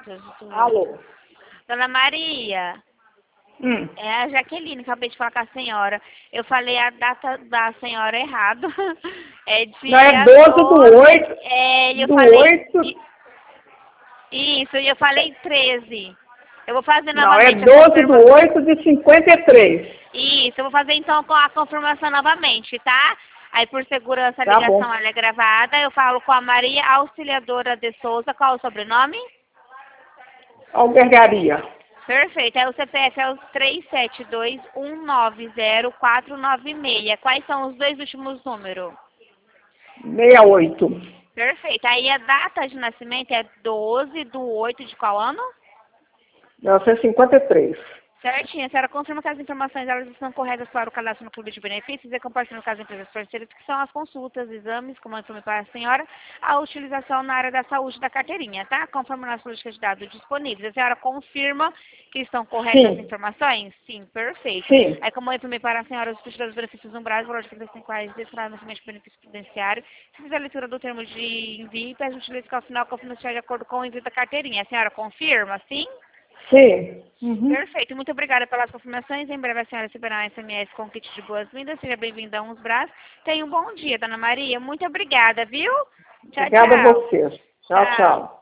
dados. Alô? Dona Maria, é a Jaqueline, acabei de falar com a senhora. Eu falei a data da senhora errado. É Não, é dia 12 do 8. eu Do falei... 8. Isso, e eu falei 13. Eu vou fazer Não, é novamente a 12 do confirmação. 8 de 53. Isso, eu vou fazer então com a confirmação novamente, tá? Aí por segurança a Tá ligação bom. ela é gravada. Eu falo com a Maria Auxiliadora de Souza. Qual o sobrenome? Albergaria. Perfeito. Aí o CPF é o 372190496. Quais são os dois últimos números? 68. Perfeito. Aí a data de nascimento é 12 do 8 de qual ano? 1953. Certinho. A senhora confirma que as informações elas estão corretas para o cadastro no Clube de Benefícios e compartilham com as empresas parceiras, que são as consultas, exames, como eu informei para a senhora, a utilização na área da saúde da carteirinha, tá? Conforme as políticas de dados disponíveis. A senhora confirma que estão corretas as Sim. informações? Sim, perfeito. Sim. Aí, como eu informei para a senhora, os custos dos benefícios umbrais, valor de R$ 35 destinado no de benefício previdenciário. Se fizer a leitura do termo de envio, pede utilize que ao final confirmação de acordo com o envio da carteirinha. A senhora confirma? Sim? Sim. Uhum. Perfeito. Muito obrigada pelas confirmações. Em breve a senhora receberá um SMS com kit de boas-vindas. Seja bem-vinda a Uns Brás. Tenha um bom dia, Dona Maria. Muito obrigada, viu? Tchau, Obrigada a tchau. vocês. Tchau, Tchau. tchau.